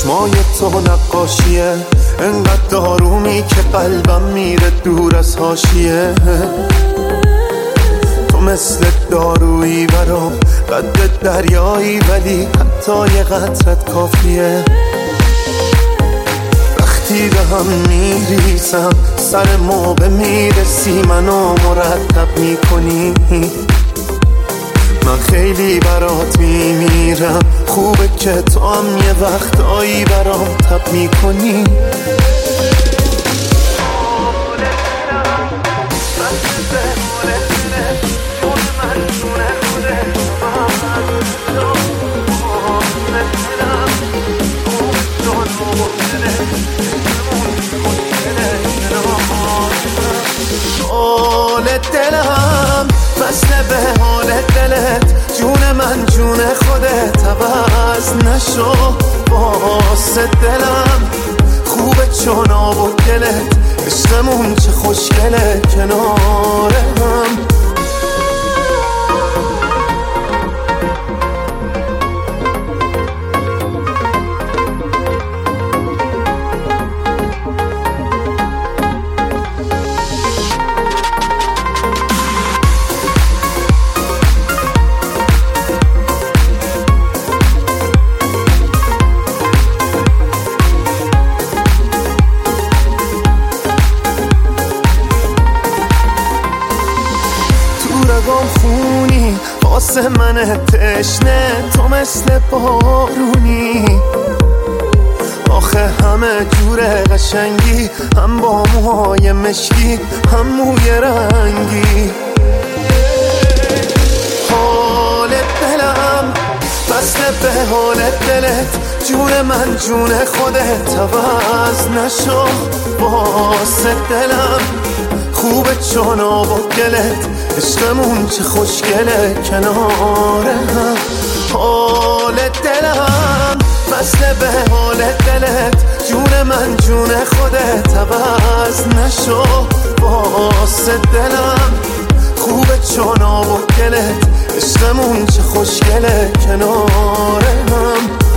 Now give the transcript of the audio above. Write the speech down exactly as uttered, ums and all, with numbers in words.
چشمای تو نقاشیه، انقدر دارومی که قلبم میره دور از حاشیه. تو مثل دارویی برام، قد دریایی ولی حتی یه قطرت کافیه. وقتی به هم میریزم سر موقع میرسی منو مرتب میکنی. من خیلی برات میمیرم، خوبه که تو هم یه وقتایی برام تب میکنی. حال دلم مثل به حال دلت، جون من جون خودت عوض نشو. واسه دلم خوبه چون آب و گلت، عشقمون چه خوشگله کنار هم. رگام خونی واسه من تشنه، تو مثل بارونی. آخه همه جور قشنگی، هم با موهای مشکی هم موی رنگی. حال دلم مثل به حال دلت، جون من جون خودت عوض نشو. واسه دلم خوبه چون آب و گلت، عشقمون چه خوشگله کنار هم. حال دلم مثل به حال دلت، جون من جون خودت عوض نشو. واسه دلم خوبه چون آب و گلت، عشقمون چه خوشگله کنار هم.